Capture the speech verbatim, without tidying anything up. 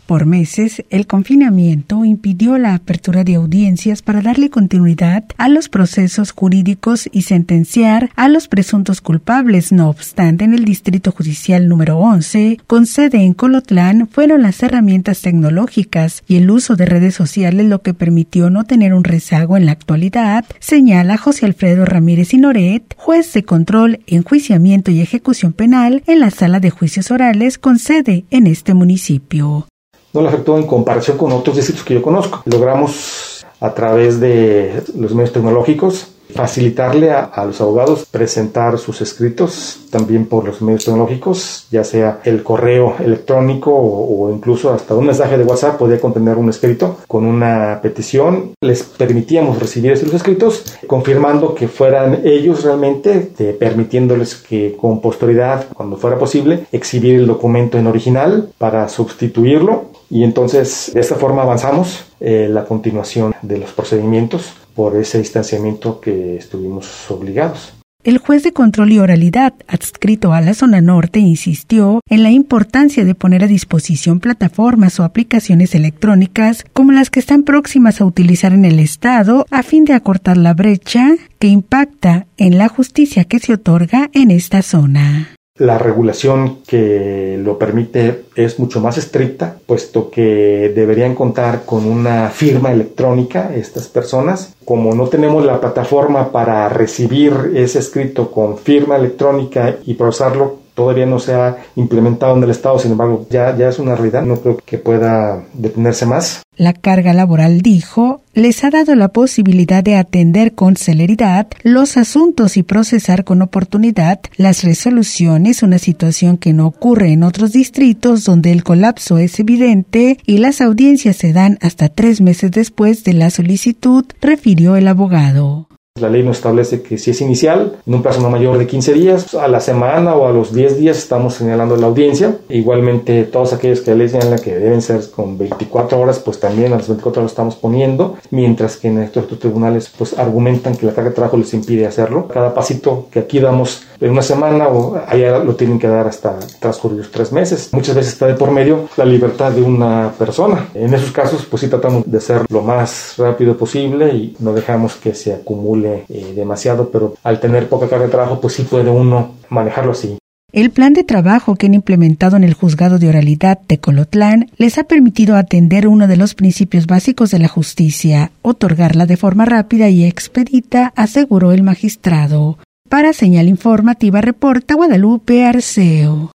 Por meses, el confinamiento impidió la apertura de audiencias para darle continuidad a los procesos jurídicos y sentenciar a los presuntos culpables. No obstante, en el Distrito Judicial número once, con sede en Colotlán, fueron las herramientas tecnológicas y el uso de redes sociales lo que permitió no tener un rezago en la actualidad, señala José Alfredo Ramírez Inoret, juez de control, enjuiciamiento y ejecución penal en la Sala de Juicios Orales con sede en este municipio. No le afectó en comparación con otros distritos que yo conozco. Logramos, a través de los medios tecnológicos, facilitarle a, a los abogados presentar sus escritos también por los medios tecnológicos, ya sea el correo electrónico o, o incluso hasta un mensaje de WhatsApp podía contener un escrito con una petición. Les permitíamos recibir esos escritos, confirmando que fueran ellos realmente, eh, permitiéndoles que con posterioridad, cuando fuera posible, exhibir el documento en original para sustituirlo. Y entonces de esta forma avanzamos eh, la continuación de los procedimientos por ese distanciamiento que estuvimos obligados. El juez de control y oralidad, adscrito a la zona norte, insistió en la importancia de poner a disposición plataformas o aplicaciones electrónicas como las que están próximas a utilizar en el Estado a fin de acortar la brecha que impacta en la justicia que se otorga en esta zona. La regulación que lo permite es mucho más estricta, puesto que deberían contar con una firma electrónica estas personas. Como no tenemos la plataforma para recibir ese escrito con firma electrónica y procesarlo, todavía no se ha implementado en el Estado, sin embargo, ya, ya es una realidad, no creo que pueda detenerse más. La carga laboral, dijo, les ha dado la posibilidad de atender con celeridad los asuntos y procesar con oportunidad las resoluciones, una situación que no ocurre en otros distritos donde el colapso es evidente y las audiencias se dan hasta tres meses después de la solicitud, refirió el abogado. La ley nos establece que si es inicial, en un plazo no mayor de quince días, a la semana o a los diez días estamos señalando la audiencia. Igualmente, todos aquellos que la ley señala que deben ser con veinticuatro horas, pues también a las veinticuatro horas estamos poniendo, mientras que en estos tribunales pues argumentan que la carga de trabajo les impide hacerlo. Cada pasito que aquí damos en una semana o allá lo tienen que dar hasta transcurridos tres meses. Muchas veces está de por medio la libertad de una persona. En esos casos, pues sí tratamos de ser lo más rápido posible y no dejamos que se acumule Eh, demasiado, pero al tener poca carga de trabajo, pues sí puede uno manejarlo así. El plan de trabajo que han implementado en el Juzgado de Oralidad de Colotlán les ha permitido atender uno de los principios básicos de la justicia, otorgarla de forma rápida y expedita, aseguró el magistrado. Para Señal Informativa reporta Guadalupe Arceo.